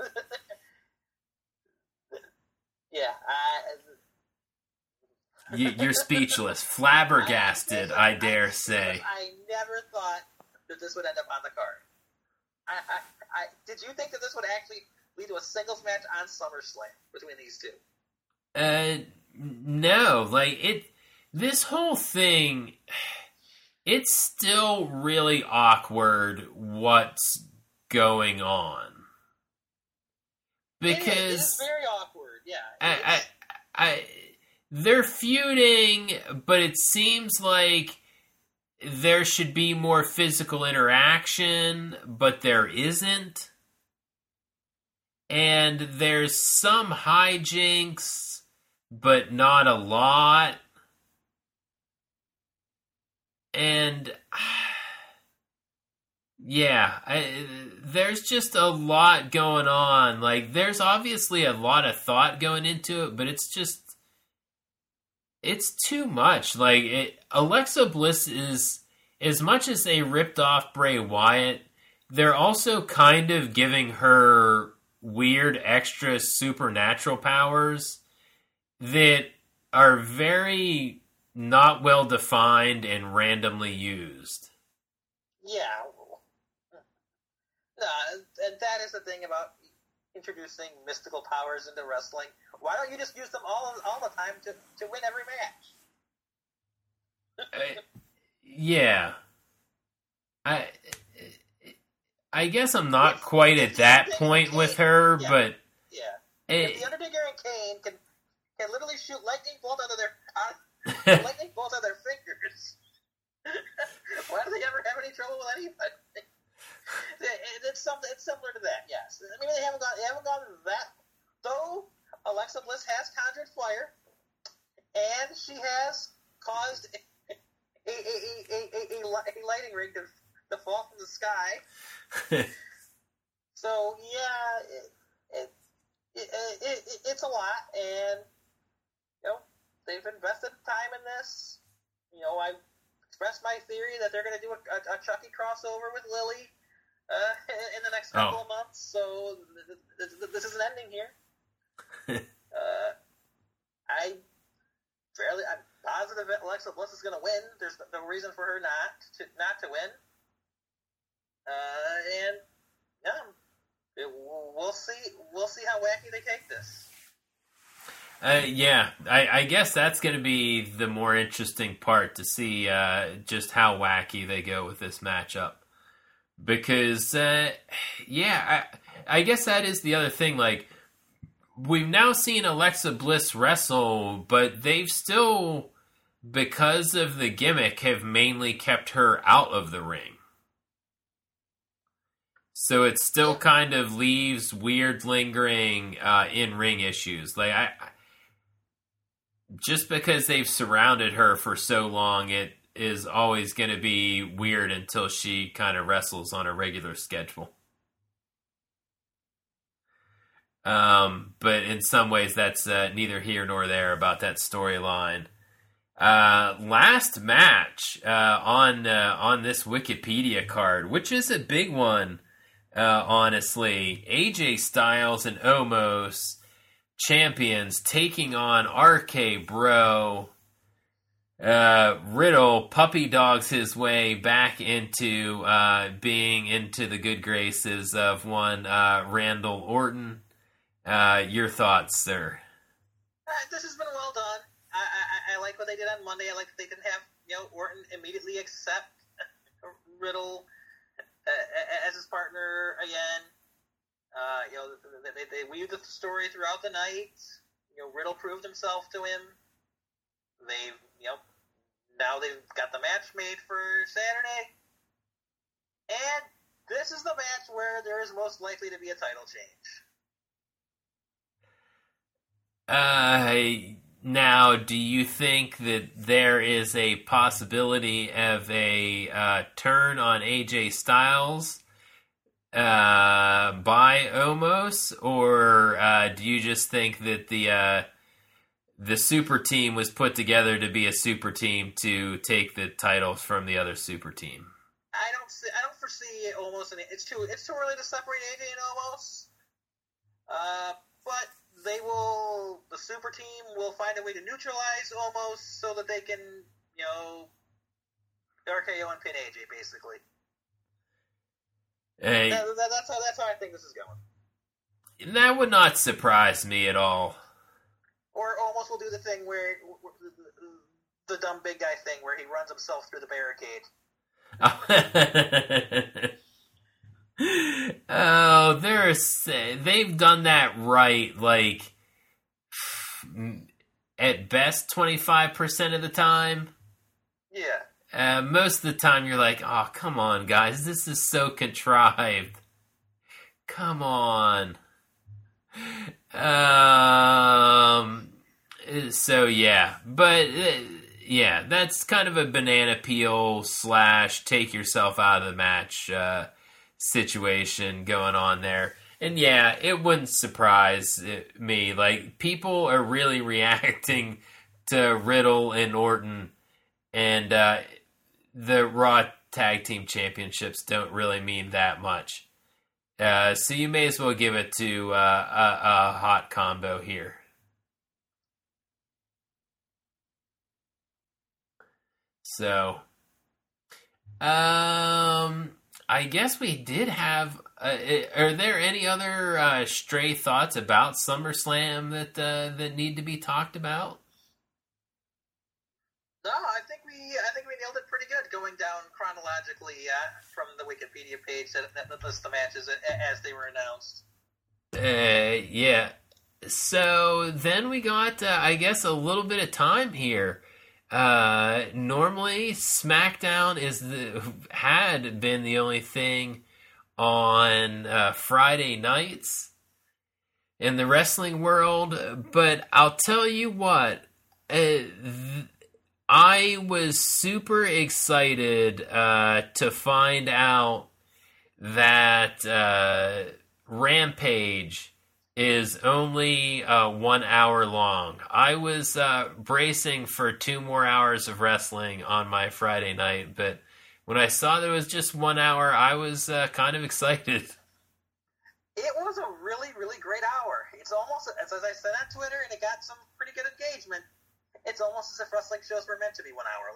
yeah, I... you, you're speechless. Flabbergasted, I, I dare I, say. I never thought that this would end up on the card. I, I, I, did you think that this would actually lead to a singles match on SummerSlam between these two? Uh, no, like, it, this whole thing, it's still really awkward what's going on. Because... It is, it is very awkward, yeah. I, I, I, they're feuding, but it seems like there should be more physical interaction, but there isn't. And there's some hijinks, but not a lot. And yeah, I, there's just a lot going on. Like, there's obviously a lot of thought going into it, but it's just, it's too much. Like, it, Alexa Bliss is, as much as they ripped off Bray Wyatt, they're also kind of giving her weird extra supernatural powers that are very not well defined and randomly used. Yeah. No, and that is the thing about introducing mystical powers into wrestling. Why don't you just use them all all the time to, to win every match? I, yeah. I I guess I'm not if, quite at that point Kane, with her, yeah, but yeah. It, if the Undertaker and Kane can can literally shoot lightning bolt out of their uh, lightning bolt out of their and she has caused a, a, a, a, a, a lighting rig to, to fall from the sky. So, yeah, it, it, it, it, it, it's a lot, and, you know, they've invested time in this. You know, I expressed my theory that they're going to do a, a, a Chucky crossover with Lily uh, in the next couple oh. of months, so this, this isn't ending here. uh, I fairly, I'm positive that Alexa Bliss is going to win. There's no reason for her not to not to win. Uh, and yeah, it, we'll see. We'll see how wacky they take this. Uh, yeah, I, I guess that's going to be the more interesting part, to see uh, just how wacky they go with this matchup. Because, uh, yeah, I, I guess that is the other thing. Like, we've now seen Alexa Bliss wrestle, but they've still, because of the gimmick, have mainly kept her out of the ring. So it still kind of leaves weird, lingering uh, in-ring issues. Like, I, I, just because they've surrounded her for so long, it is always going to be weird until she kind of wrestles on a regular schedule. Um, but in some ways, that's uh, neither here nor there about that storyline. Uh, last match uh, on uh, on this Wikipedia card, which is a big one, uh, honestly. A J Styles and Omos, champions, taking on R K Bro. Uh, Riddle puppy dogs his way back into uh, being into the good graces of one uh, Randall Orton. Uh, your thoughts, sir? Uh, this has been well done. I, I I like what they did on Monday. I like that they didn't have, you know, Orton immediately accept Riddle uh, as his partner again. Uh, you know, they, they weaved the story throughout the night. You know, Riddle proved himself to him. They've, you know, now they've got the match made for Saturday. And this is the match where there is most likely to be a title change. Uh, now, do you think that there is a possibility of a uh, turn on A J Styles uh, by Omos, or uh, do you just think that the uh, the super team was put together to be a super team to take the titles from the other super team? I don't see. I don't foresee Omos. And it's too. It's too early to separate A J and Omos. Uh, but. They will, the super team will find a way to neutralize Omos so that they can, you know, R K O and pin A J, basically. Hey, that, that, that's, how, that's how I think this is going. That would not surprise me at all. Or Omos will do the thing where, the dumb big guy thing, where he runs himself through the barricade. Oh, there's they've done that right, like at best twenty-five percent of the time. Yeah. Uh, most of the time you're like, oh, come on, guys, this is so contrived. Come on. Um. So yeah, but uh, yeah, that's kind of a banana peel slash take yourself out of the match Uh, situation going on there. And yeah, it wouldn't surprise me. Like, people are really reacting to Riddle and Orton, and uh, the Raw Tag Team Championships don't really mean that much. Uh, so you may as well give it to uh, a, a hot combo here. So, um... I guess we did have... Uh, are there any other uh, stray thoughts about SummerSlam that uh, that need to be talked about? No, I think we I think we nailed it pretty good, going down chronologically uh, from the Wikipedia page that, that lists the matches as they were announced. Uh, yeah. So then we got, uh, I guess, a little bit of time here. Uh, normally SmackDown is the had been the only thing on uh, Friday nights in the wrestling world, but I'll tell you what, th- I was super excited uh, to find out that uh, Rampage is only uh, one hour long. I was uh, bracing for two more hours of wrestling on my Friday night, but when I saw that it was just one hour, I was uh, kind of excited. It was a really, really great hour. It's almost, as, as I said on Twitter, and it got some pretty good engagement, it's almost as if wrestling shows were meant to be one hour.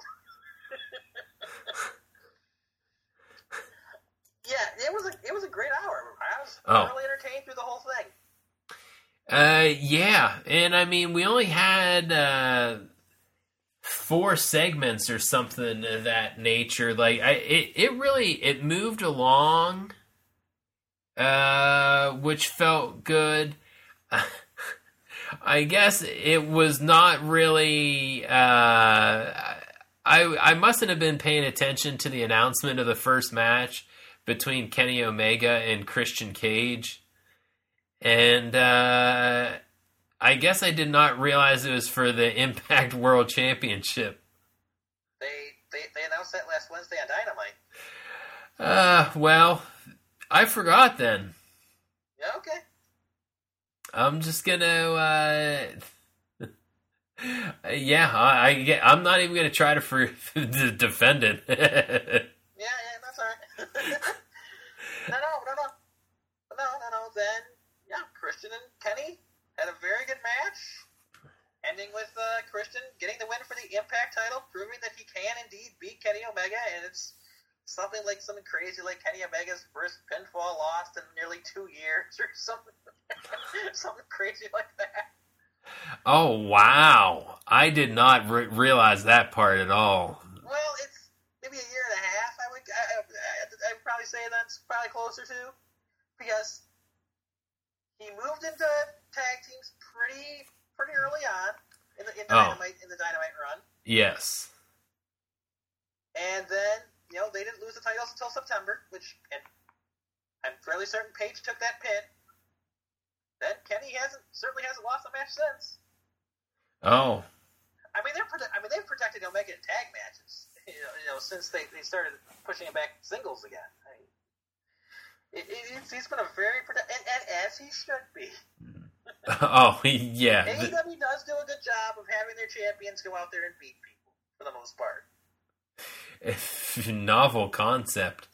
Yeah, it was a it was a great hour. I was oh. really entertained through the whole thing. Uh, yeah, and I mean, we only had uh, four segments or something of that nature. Like, I, it, it really it moved along, uh, which felt good. I guess it was not really. Uh, I I mustn't have been paying attention to the announcement of the first match between Kenny Omega and Christian Cage. And uh, I guess I did not realize it was for the Impact World Championship. They they, they announced that last Wednesday on Dynamite. Uh, well, I forgot then. Yeah, okay. I'm just gonna, uh... yeah, I, I, I'm not even gonna try to, for, to defend it. yeah, yeah, that's alright. no, no, no, no. No, no, no, then... Yeah, Christian and Kenny had a very good match, ending with uh, Christian getting the win for the Impact title, proving that he can indeed beat Kenny Omega, and it's something like something crazy like Kenny Omega's first pinfall lost in nearly two years or something, something crazy like that. Oh, wow. I did not re- realize that part at all. Well, it's maybe a year and a half, I would, I, I, I'd probably say that's probably closer to, because he moved into tag teams pretty pretty early on in the in Dynamite oh. in the Dynamite run. Yes. And then, you know, they didn't lose the titles until September, which and I'm fairly certain Paige took that pin. Then Kenny hasn't certainly hasn't lost a match since. Oh. I mean they're I mean they've protected Omega in tag matches, you know, you know since they, they started pushing him back singles again. I mean, It, it, he's been a very productive, and, and as he should be. Oh, yeah. A E W does do a good job of having their champions go out there and beat people, for the most part. Novel concept.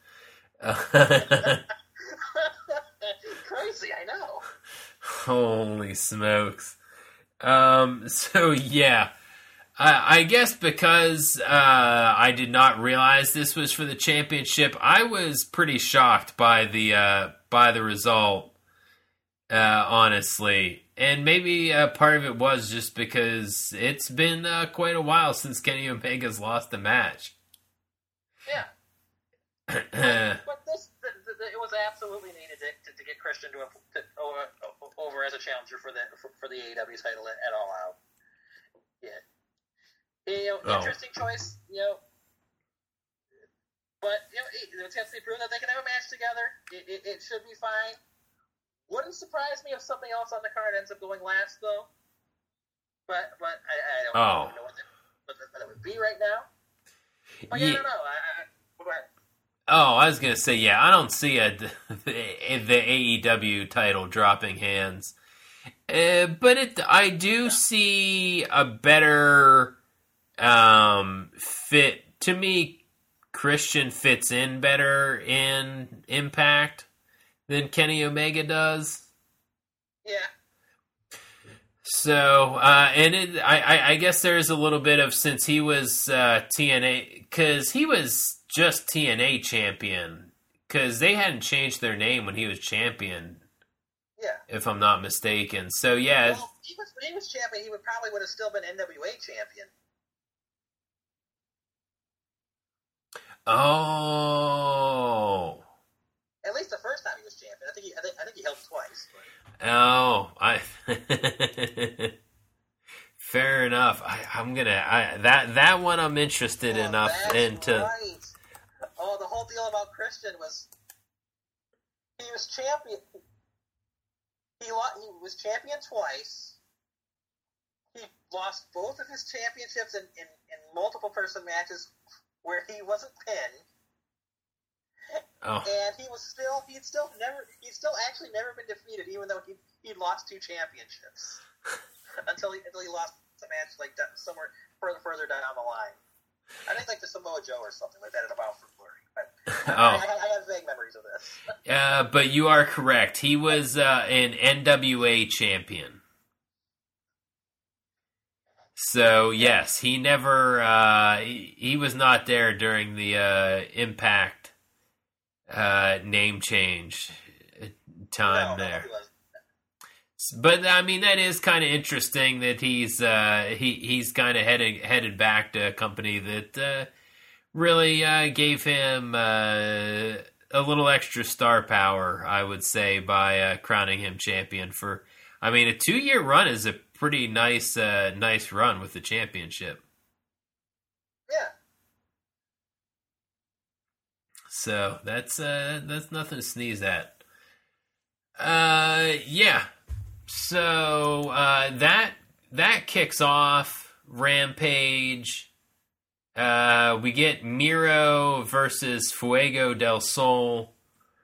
Crazy, I know. Holy smokes. Um, so, yeah. I, I guess because uh, I did not realize this was for the championship, I was pretty shocked by the uh, by the result, uh, honestly. And maybe uh, part of it was just because it's been uh, quite a while since Kenny Omega's lost a match. Yeah. but, but this, the, the, it was absolutely needed to, to, to get Christian to, a, to over, over as a challenger for the for, for the A E W title at, at All Out. Yeah. You know, oh. interesting choice, you know. But, you know, it's has to be proven that they can have a match together. It, it, it should be fine. Wouldn't surprise me if something else on the card ends up going last, though. But but I, I don't oh. know what, the, what, the, what it would be right now. But yeah, yeah. I don't know. I, I, but, oh, I was going to say, yeah, I don't see a, the, the A E W title dropping hands. Uh, but it, I do yeah. see a better... Um, fit to me, Christian fits in better in Impact than Kenny Omega does. Yeah. So, uh, and it, I, I, I guess there's a little bit of, since he was uh, T N A, because he was just T N A champion, because they hadn't changed their name when he was champion. Yeah. If I'm not mistaken. So, yeah. Well, he was, when he was champion, he would probably would have still been N W A champion. Oh. At least the first time he was champion. I think he, I think, I think he held twice. But... Oh, I. Fair enough. I, I'm gonna I, that that one I'm interested oh, enough that's into. Right. Oh, the whole deal about Christian was he was champion. He he was champion twice. he lost both of his championships in, in, in multiple person matches where he wasn't pinned. Oh. And he was still, he'd still never, he'd still actually never been defeated, even though he he lost two championships until he until he lost a match like somewhere further further down the line. I think like the Samoa Joe or something like that at about for Glory. But oh. I, I, I have vague memories of this. uh, but you are correct. He was uh, an N W A champion. So yes, he never uh, he, he was not there during the uh, Impact. Uh, name change time no, there, no, but I mean that is kind of interesting that he's uh, he he's kind of headed headed back to a company that uh, really uh, gave him uh, a little extra star power, I would say, by uh, crowning him champion for. I mean, a two year run is a pretty nice uh, nice run with the championship. Yeah. So that's uh, that's nothing to sneeze at. Uh, yeah. So uh, that that kicks off Rampage. Uh, we get Miro versus Fuego del Sol,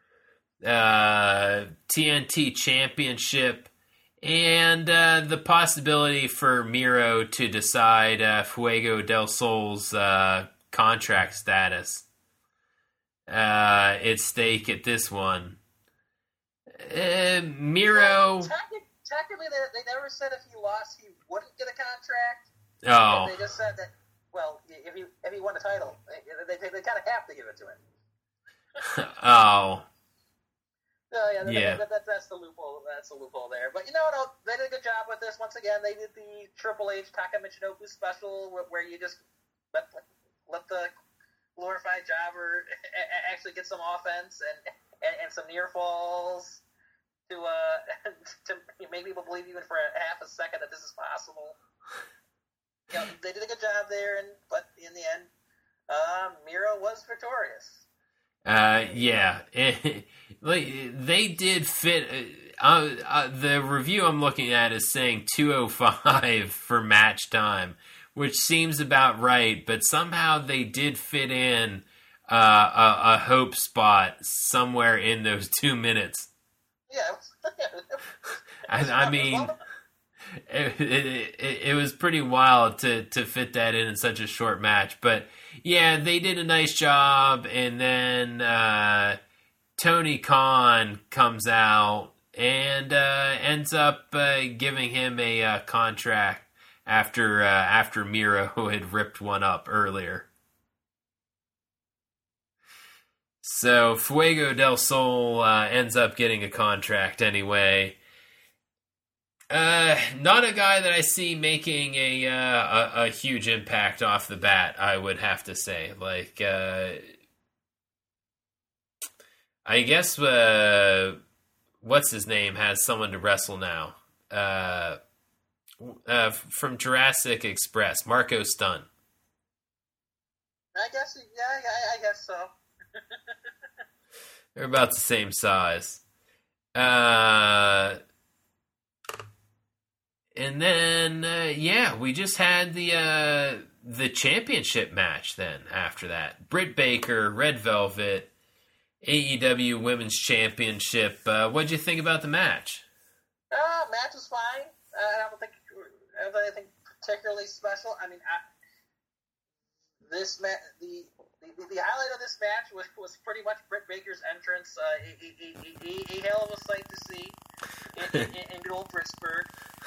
uh, T N T Championship, and uh, the possibility for Miro to decide uh, Fuego del Sol's uh, contract status. Uh, at stake at this one. Uh, Miro. Well, technically, technically they, they never said if he lost he wouldn't get a contract. Oh. They just said that. Well, if he if he won the title, they they, they, they kind of have to give it to him. oh. So yeah, that, yeah. That, that, that's the loophole. That's the loophole there. But you know, no, they did a good job with this. Once again, they did the Triple H Taka Michinoku special, where, where you just let let the glorified jobber actually get some offense and, and, and some near falls to uh to make people believe even for a half a second that this is possible. You know, they did a good job there, and but in the end, uh, Miro was victorious. Uh, yeah, like they did fit. Uh, uh, the review I'm looking at is saying two oh five for match time, which seems about right, but somehow they did fit in uh, a, a hope spot somewhere in those two minutes. Yeah. I, I mean, it, it, it, it was pretty wild to, to fit that in in such a short match. But, yeah, they did a nice job, and then uh, Tony Khan comes out and uh, ends up uh, giving him a uh, contract after uh, after Miro had ripped one up earlier. So Fuego del Sol uh, ends up getting a contract anyway. Uh, not a guy that I see making a, uh, a a huge impact off the bat, I would have to say. Like, uh, I guess uh, what's his name has someone to wrestle now. Uh, Uh, from Jurassic Express, Marco Stunt. I guess, yeah, I, I guess so. They're about the same size. Uh, and then, uh, yeah, we just had the uh, the championship match then after that. Britt Baker, Red Velvet, A E W Women's Championship. Uh, what'd you think about the match? Uh, match was fine. Uh, I don't think anything particularly special. I mean, I, this ma- the, the the highlight of this match was, was pretty much Britt Baker's entrance. Uh, a, a, a, a, a hell of a sight to see in, in, in good old Pittsburgh.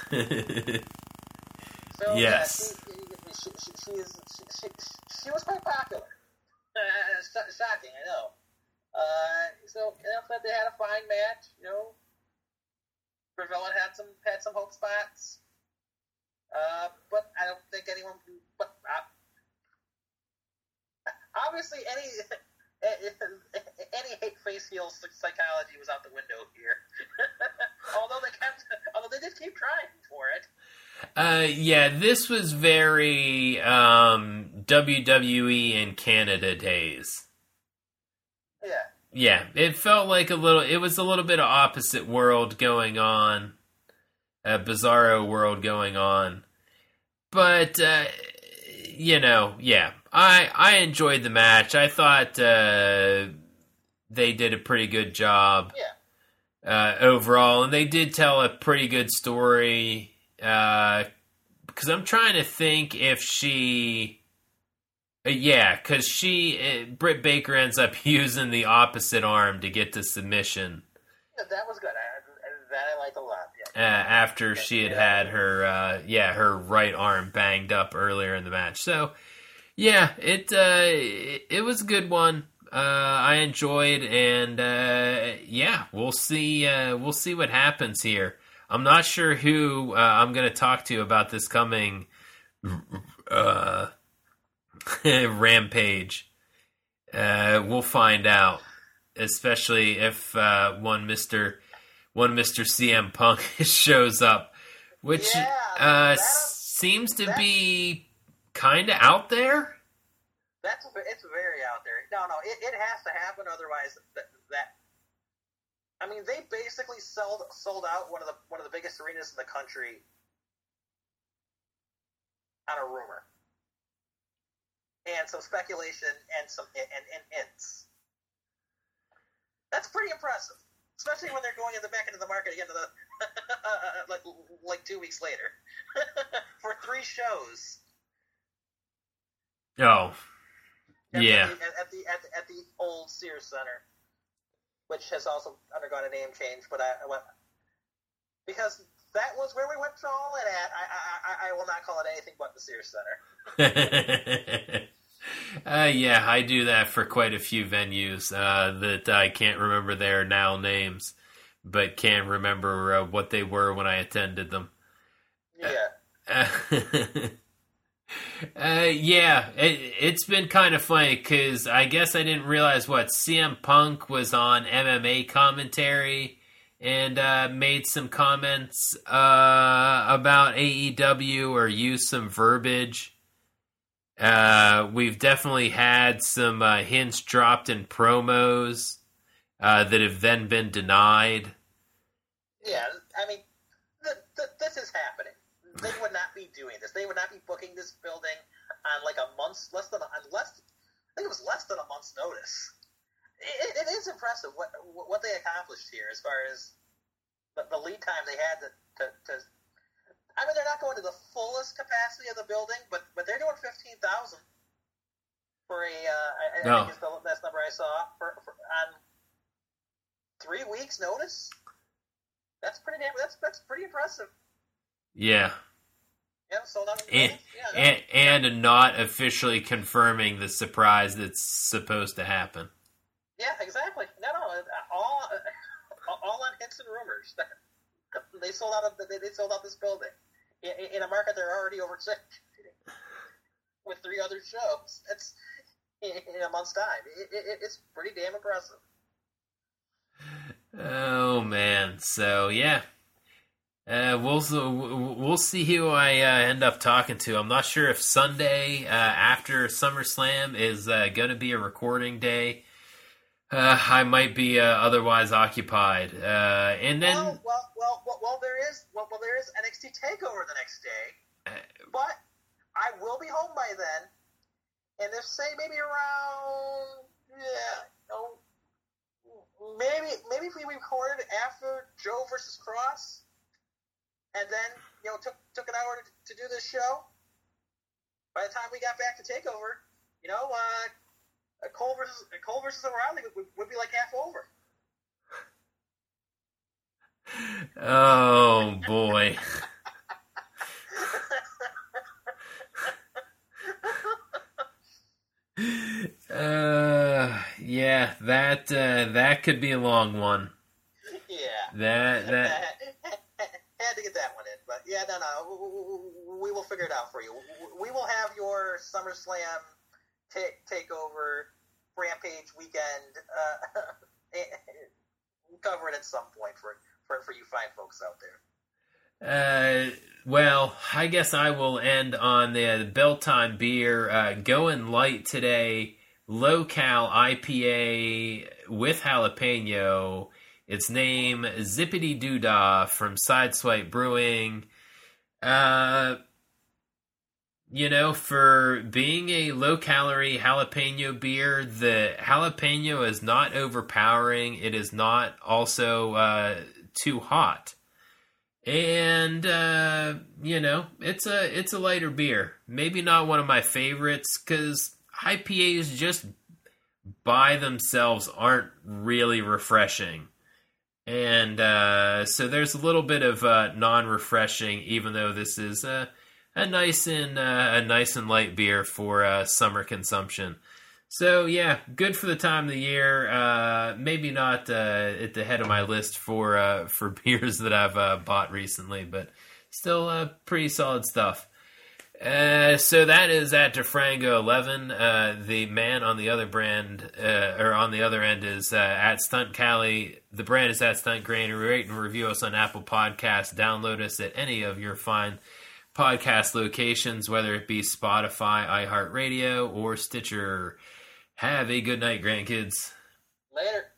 So yes, yeah, she, she, she, she, is, she, she, she was quite popular. Uh, shocking, I know. Uh, so you know, they had a fine match. You know, Gravellan had some had some hope spots. Uh, but I don't think anyone. But uh, obviously, any any hate face heel psychology was out the window here. although they kept, although they did keep trying for it. Uh, yeah, this was very um, W W E in Canada days. Yeah. Yeah, it felt like a little. It was a little bit of opposite world going on. A Bizarro world going on. but uh, you know, yeah, I I enjoyed the match. I thought uh, they did a pretty good job. Yeah. Uh, overall, and they did tell a pretty good story. Uh, because I'm trying to think if she, uh, yeah, because she, uh, Britt Baker ends up using the opposite arm to get to submission. Yeah, that was good. I, that I liked a lot. Yeah. Uh, after she had had her, uh, yeah, her right arm banged up earlier in the match. So, yeah, it uh, it, it was a good one. Uh, I enjoyed, and uh, yeah, we'll see. Uh, we'll see what happens here. I'm not sure who uh, I'm going to talk to about this coming uh, Rampage. Uh, we'll find out, especially if uh, one Mister one Mister C M Punk shows up, which Yeah, uh, that- seems to that- be kind of out there. That's it's very out there. No, no, it, it has to happen. Otherwise, that, that I mean, they basically sold sold out one of the one of the biggest arenas in the country on a rumor and some speculation and some and, and hints. That's pretty impressive, especially when they're going in the back into the market again to the like like two weeks later for three shows. Oh. At Yeah. The, at, the, at the at the old Sears Center, which has also undergone a name change, but I, I went because that was where we went to all in at. I, I I I will not call it anything but the Sears Center. uh, yeah, I do that for quite a few venues uh, that I can't remember their now names, but can remember uh, what they were when I attended them. Yeah. Uh, Uh, yeah, it, it's been kind of funny because I guess I didn't realize what C M Punk was on M M A commentary and uh, made some comments uh, about A E W or used some verbiage. Uh, we've definitely had some uh, hints dropped in promos uh, that have then been denied. Yeah, I mean, th- th- this is happening. They would not be doing this. They would not be booking this building on like a month's less than on less. I think it was less than a month's notice. It, it is impressive what what they accomplished here as far as the, the lead time they had to, to, to. I mean, they're not going to the fullest capacity of the building, but but they're doing fifteen thousand for a. Uh, I, I No. think it's the best number I saw for, for on three weeks' notice. That's pretty damn. That's that's pretty impressive. Yeah. Yeah, sold out in And, yeah, and, and not officially confirming the surprise that's supposed to happen. yeah, exactly. No, no, all all on hints and rumors. They sold out. Of, they sold out this building in, in a market they're already oversaturated with three other shows. That's in, in a month's time. It, it, it's pretty damn impressive. Oh man! So yeah, uh, we'll we'll see who I uh, end up talking to. I'm not sure if Sunday uh, after SummerSlam is uh, going to be a recording day. Uh, I might be uh, otherwise occupied, uh, and then Well, well, well, well, well, there is well, well, there is N X T Takeover the next day, but I will be home by then. And if say maybe around yeah, no. Maybe maybe if we recorded after Joe versus Cross, and then you know took took an hour to, to do this show. By the time we got back to Takeover, you know, uh, Cole versus Cole versus O'Reilly would, would be like half over. oh boy. Uh, yeah, that uh, that could be a long one. Yeah, That that had to get that one in, but yeah, no, no, we will figure it out for you. We will have your SummerSlam take takeover Rampage weekend uh, covered at some point for, for for you fine folks out there. Uh, well, I guess I will end on the Belltime beer. Uh, going light today, low cal I P A with jalapeno. Its name Zippity Doodah from Sideswipe Brewing. Uh, you know, for being a low-calorie jalapeno beer, the jalapeno is not overpowering. It is not also uh, too hot. And, uh, you know, it's a it's a lighter beer. Maybe not one of my favorites, because I P As just by themselves aren't really refreshing. And uh, so there's a little bit of uh, non-refreshing, even though this is a, a nice and uh, a nice and light beer for uh, summer consumption. So yeah, good for the time of the year. Uh, maybe not uh, at the head of my list for uh, for beers that I've uh, bought recently, but still uh, pretty solid stuff. Uh, so that is at DeFrango eleven. Uh, the man on the other brand, uh, or on the other end, is uh, at Stunt Cali. The brand is at Stunt Grain. Rate and review us on Apple Podcasts. Download us at any of your fine podcast locations, whether it be Spotify, iHeartRadio, or Stitcher. Have a good night, grandkids. Later.